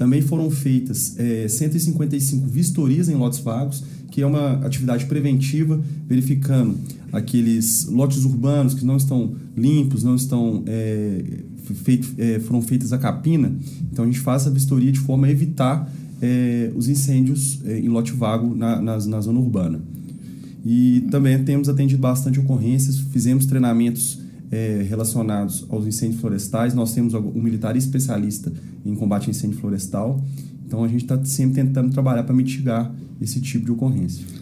Também foram feitas 155 vistorias em lotes vagos, que é uma atividade preventiva, verificando aqueles lotes urbanos que não estão limpos, não estão foram feitas a capina. Então a gente faz a vistoria de forma a evitar os incêndios em lote vago na zona urbana. E também temos atendido bastante ocorrências, fizemos treinamentos relacionados aos incêndios florestais. Nós temos um militar especialista em combate a incêndio florestal. Então a gente está sempre tentando trabalhar para mitigar esse tipo de ocorrência.